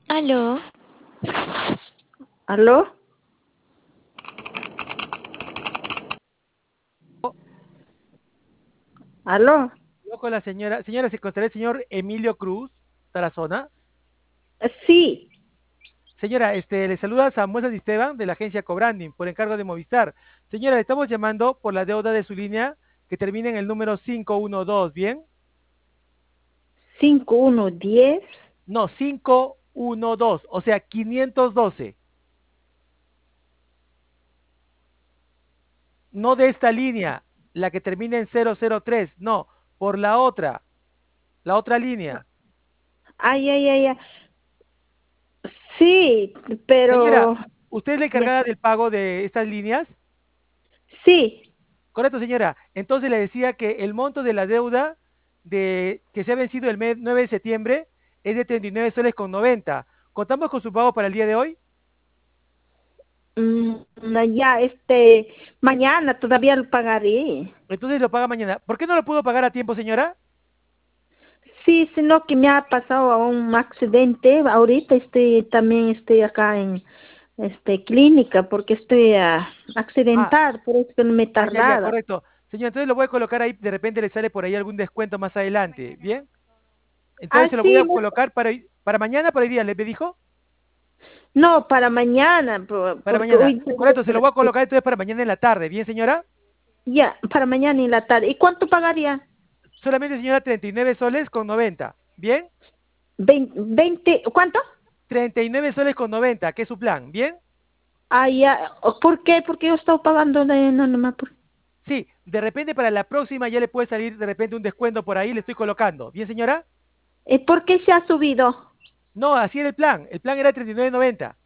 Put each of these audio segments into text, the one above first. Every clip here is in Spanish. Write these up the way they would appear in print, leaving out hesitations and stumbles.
Aló, ¿Aló? ¿Aló? Yo con la señora, ¿se encontrará el señor Emilio Cruz, Tarazona? Sí, Señora, le saluda Samuel Esteban de la agencia Cobranding por encargo de Movistar. Señora, le estamos llamando por la deuda de su línea que termina en el número 512, ¿bien? 5110. No, 512, o sea, 512. No de esta línea, la que termina en 003, no, por la otra línea. Ay, ay, ay, ay. Sí, Señora, pero ¿usted es la ya. encargada del pago de estas líneas? Sí. Correcto, señora. Entonces le decía que el monto de la deuda que se ha vencido el mes 9 de septiembre es de 39 soles con 90. ¿Contamos con su pago para el día de hoy? Ya, mañana todavía lo pagaré. Entonces lo paga mañana. ¿Por qué no lo pudo pagar a tiempo, señora? Sí, sino que me ha pasado un accidente. Ahorita también estoy acá en clínica porque estoy Ah, accidentada, por eso que no me he ya, tardado. correcto. Señora, entonces lo voy a colocar ahí, de repente le sale por ahí algún descuento más adelante, ¿bien? Entonces Ah, se lo voy sí, a colocar para mañana, para hoy día, ¿le dijo? no, para mañana, Para porque mañana. hoy Correcto, se lo voy a colocar entonces para mañana en la tarde, ¿bien, señora? ya, para mañana en la tarde. ¿Y cuánto pagaría? Solamente, señora, 39 soles con 90, ¿bien? 20, ¿cuánto? 39 soles con 90, ¿qué es su plan? ¿Bien? Ah, ya. ¿Por qué? Porque yo estoy pagando no, nomás Sí, de repente para la próxima ya le puede salir de repente un descuento por ahí, le estoy colocando. ¿Bien, señora? ¿Por qué se ha subido? No, así era el plan. El plan era 39.90.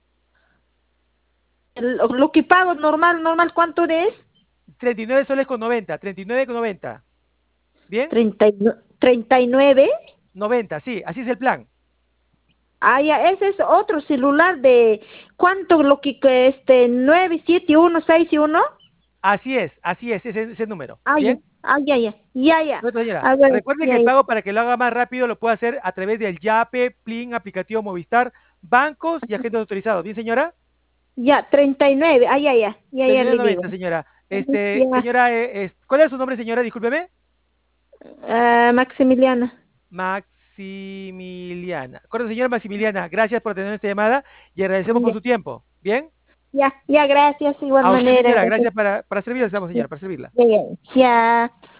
Lo que pago normal, ¿cuánto es? 39 soles con 90, 39 con 90. ¿Bien? 39. 90, sí, así es el plan. Ah, ya, ese es otro celular de, ¿cuánto lo que 971661? Así es, ese número. Ah, ya, ¿Bien? ah, ya, ya, ya, ya. Bueno, señora, A ver, recuerde que ya, el ya. pago para que lo haga más rápido lo puede hacer a través del Yape, Plin, aplicativo Movistar, bancos y agentes autorizados. ¿Bien, señora? Ya, 39, ah, ya le digo. 39.90, señora. Ya, Señora, ¿cuál es su nombre, señora? Discúlpeme. Maximiliana. Maximiliana. Correcto, señora Maximiliana, gracias por tener esta llamada y agradecemos por Ya, su tiempo. ¿Bien? ya, gracias, igual A usted, manera, señora, gracias. gracias para servirla, estamos, señora, para servirla. Ya, ya.